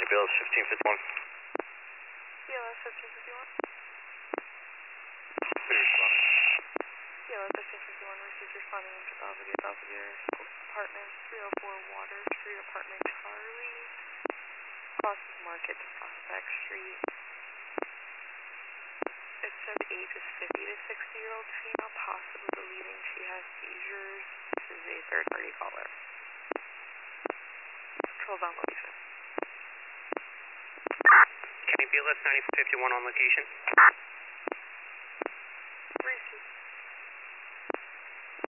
BLS 1551. BLS 1551. BLS 1551, received responding to Belvedere Apartments, 304 Water Street, Apartment Charlie, crosses Market to Prospect Street. It said age is 50 to 60-year-old female, possibly believing she has seizures. This is a third-party caller. Controls on location. County BLS 9051 on location.